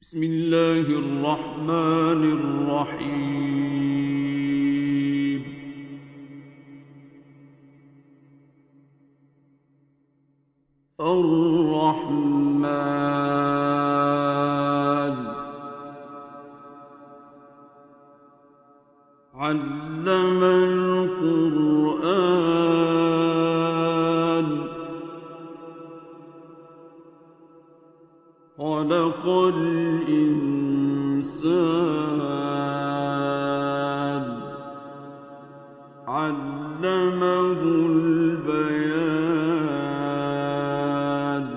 بسم الله الرحمن الرحيم. الرحمن علم القرآن خلق الإنسان علمه البيان.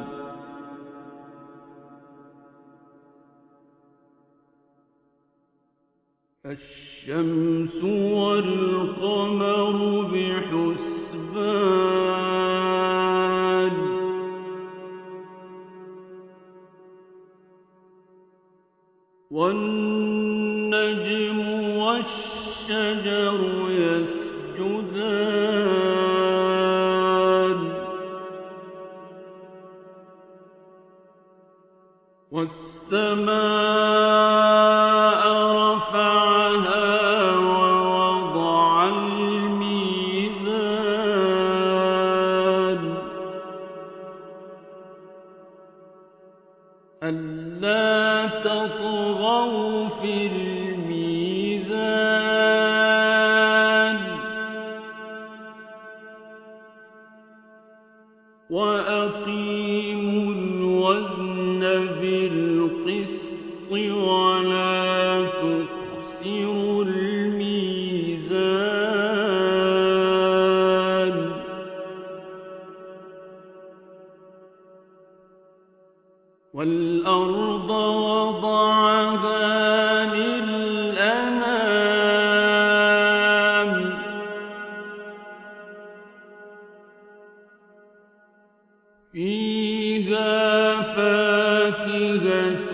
الشمس والقمر بحسبان والنجم والشجر يسجدان والسماء رفعها ووضع الميزان ألا تطغوا في الميزان وأقيموا الوزن بالقسط ولا تخسروا الميزان والأرض وضعها للأنام فيها فاكهة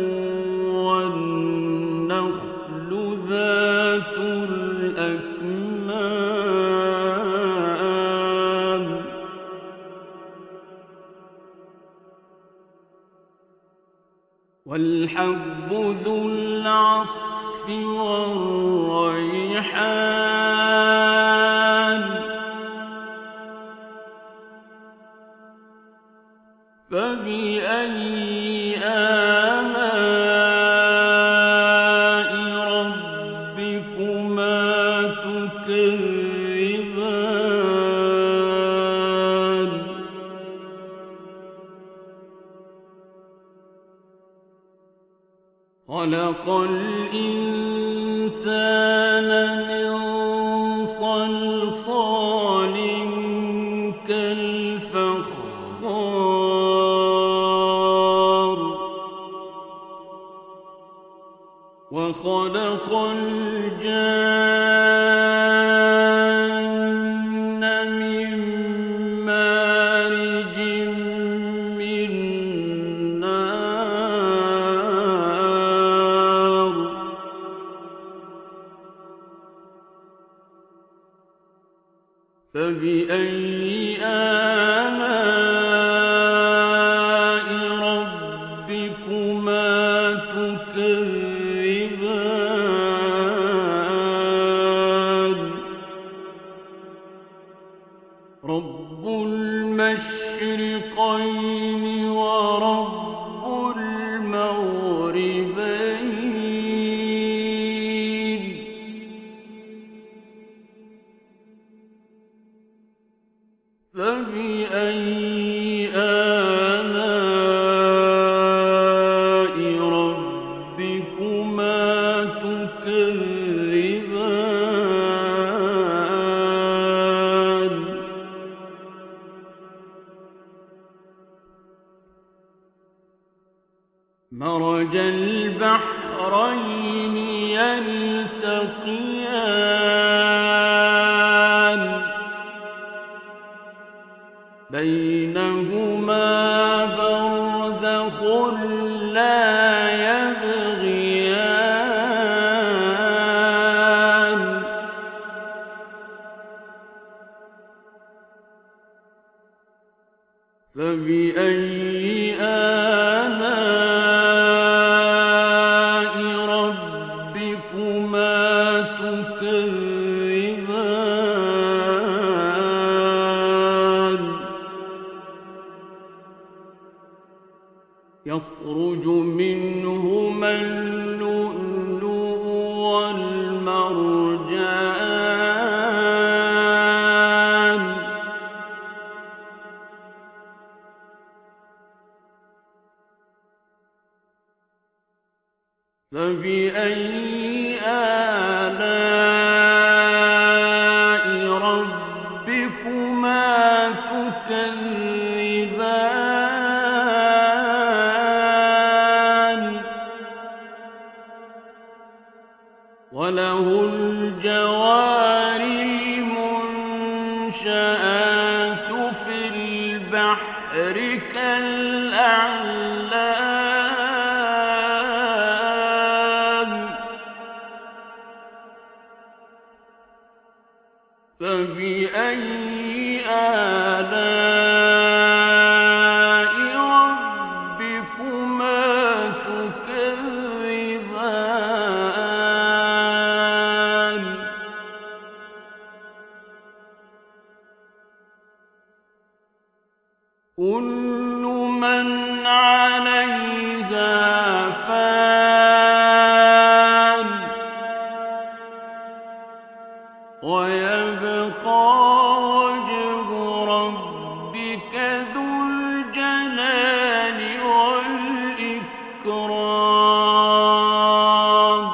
والنخل ذات الأكمام والحب ذو العصف والريحان فبأي آلاء ربكما تكذبان خلق الإنسان من صلصال كالفخار وخلق الجان من مارج من نار فبأي آلاء ربكما تكذبان رب المشرقين ورب المغربين فبأي آلاء ربكما تكذبان مرج البحرين يلتقيان بينهما برزخ لا يبغيان فبأي آلاء يخرج منهما اللؤلؤ والمرجان فبأي آلاء ربكما تكذبان وله الجوار المنشآت في البحر كالأعلام فبأي آلاء ربكما تكذبان كل من عليها فان ويبقى وجه ربك ذو الجلال والإكرام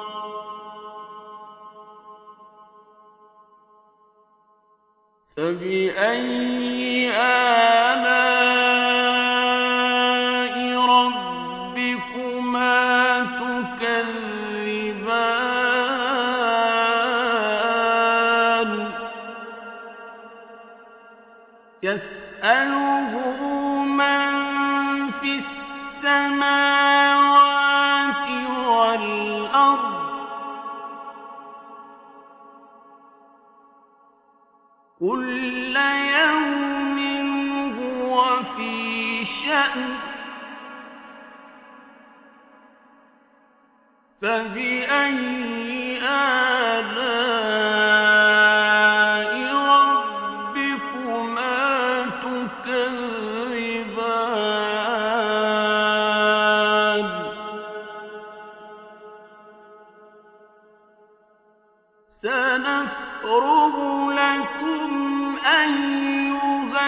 فبأي آلاء ربكما تكذبان يسأله من في السماوات والأرض كل يوم هو في شأن فبأي آلاء ربكما تكذبان سنفرغ لكم أيها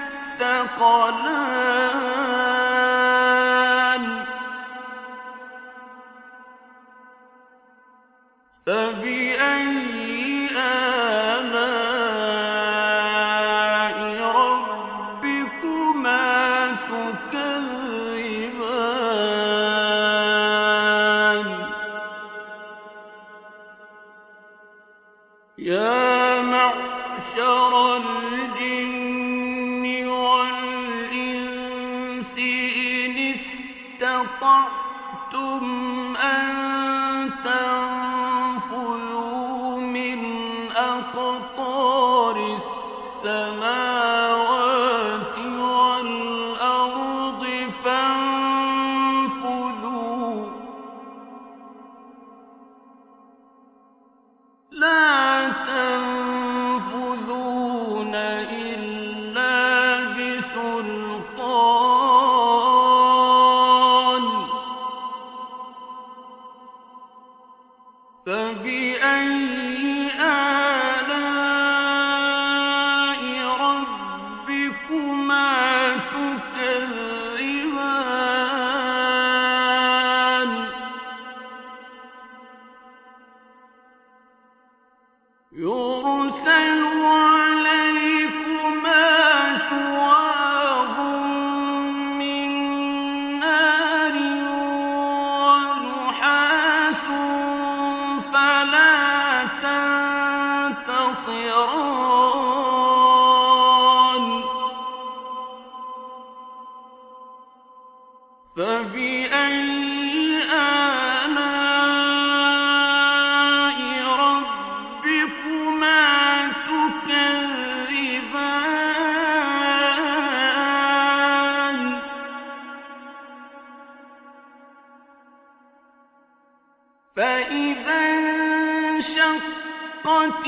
الثقلان فبأي آلاء ربكما تكذبان يا معشر الجن والإنس إن استطعتم أن تنفذوا من أقطار السماوات والأرض فانفذوا لا تنفذون إلا بسلطان فبأي آلاء ربكما تكذبان يرسل عليكما شواظ من نار ونحاس فلا تنتصران فبأي آلاء ربكما تكذبان فإذا انشقت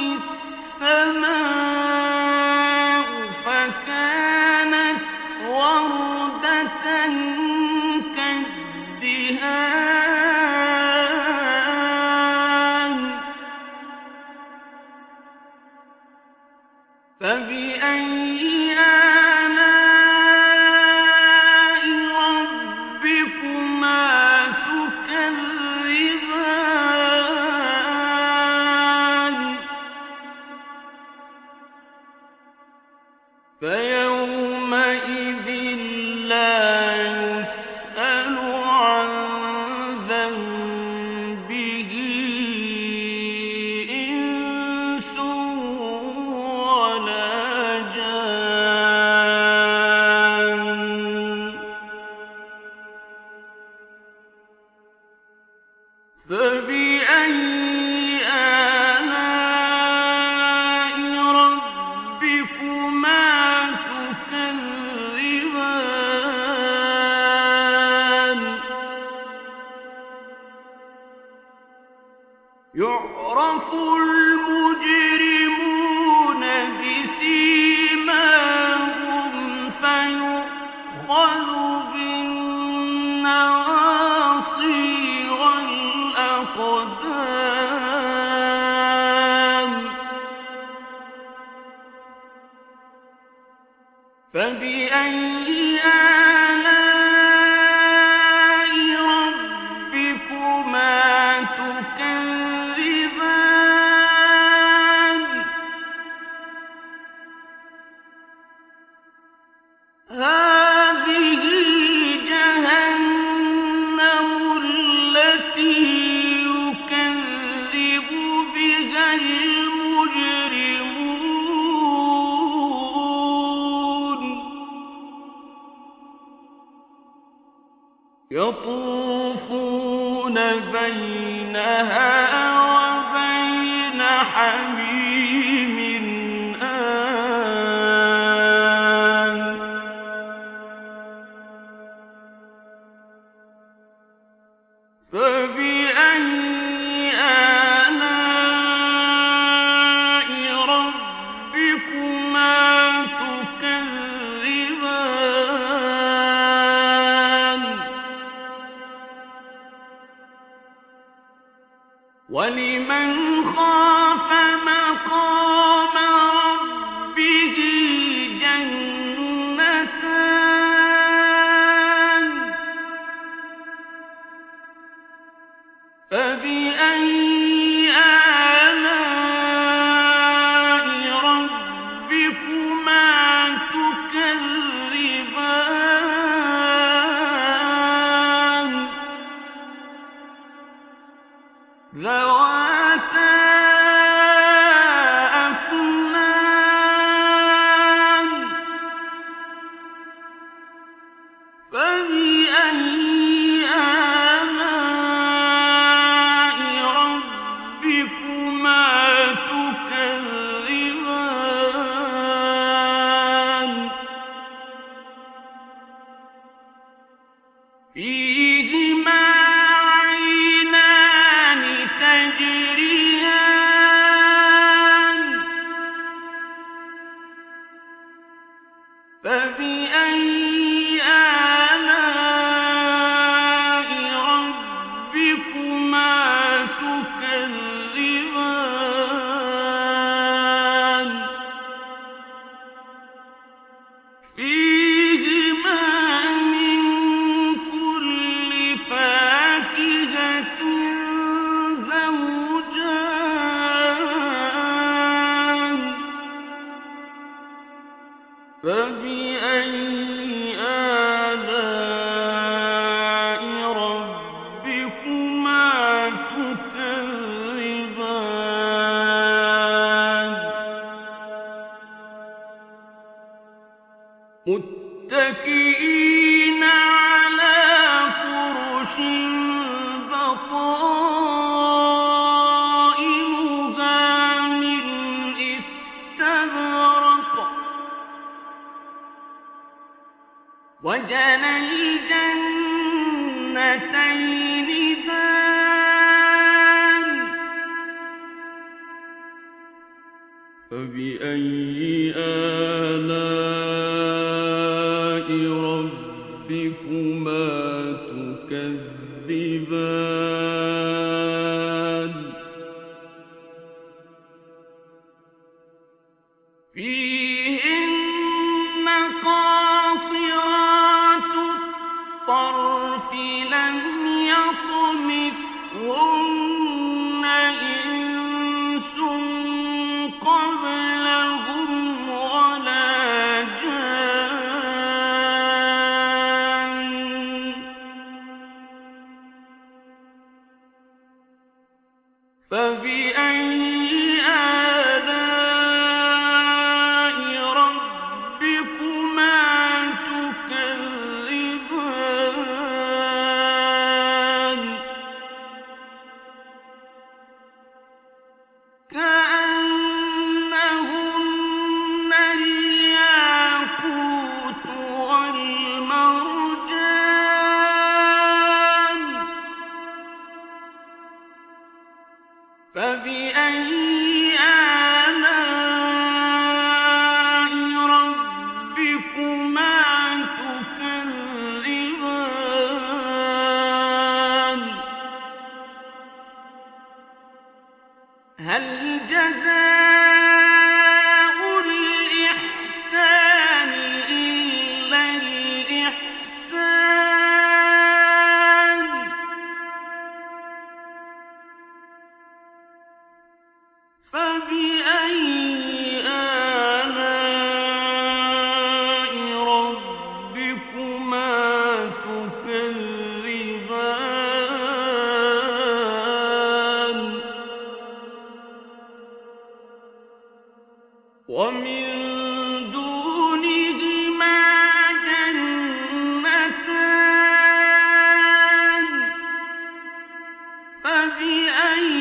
السماء فكانت وردة فبأي آلاء ربكما تكذبان يعرف المجرمون بسيماهم فيؤخذ بالنواصي والأقدام فبأي آلاء ربكما تكذبان هذه جهنم التي يكذب بها المجرمون يطوفون بينها وبين حميم آن فبأي آلاء ربكما تكذبان ولمن خاف مقام ربه جنتان فبأي آلاء ربكما تكذبان ذواتا أفنان فبأي آلاء ربكما تكذبان فيهما عينان تجريان فبأي آلاء ربكما تكذبان فيهما من كل فاكهة زوجان فبأي آلاء ربكما تكذبان متكئين على فرش بطائنها من استبرق وجنى الجنتين دان فبأي آلاء ربكما تكذبان فيهن قاصرات الطرف لم يطمثهن إنس قبلهم ولا جان فبأي آلاء ربكما تكذبان فبأي آلاء ربكما تكذبان هل جزاء الإحسان إلا الإحسان فبأي آلاء ربكما تكذبان ومن دونهما جنتان فبأي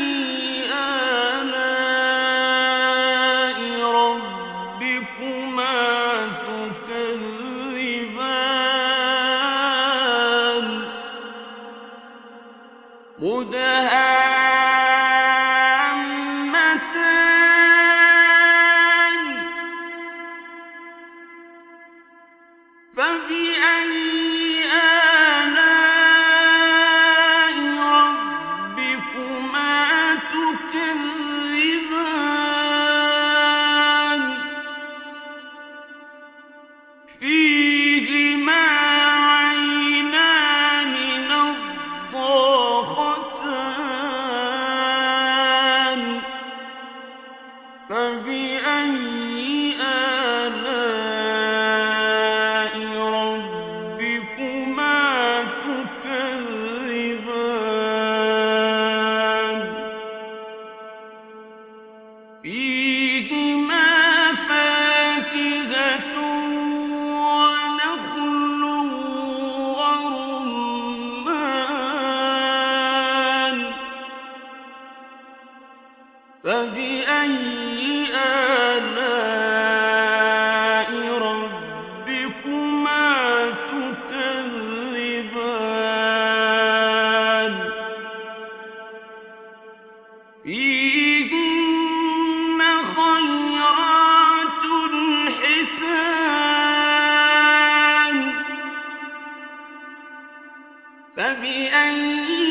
آلاء ربكما تكذبان مدهامتان فبأي آلاء ربكما تكذبان فيهما عينان نضاختان فبأي آلاء ربكما تكذبان فيهما فاكهة ونخل ورمان فبأي آلاء ربكما تكذبان فيهن خيرات حسان فبأي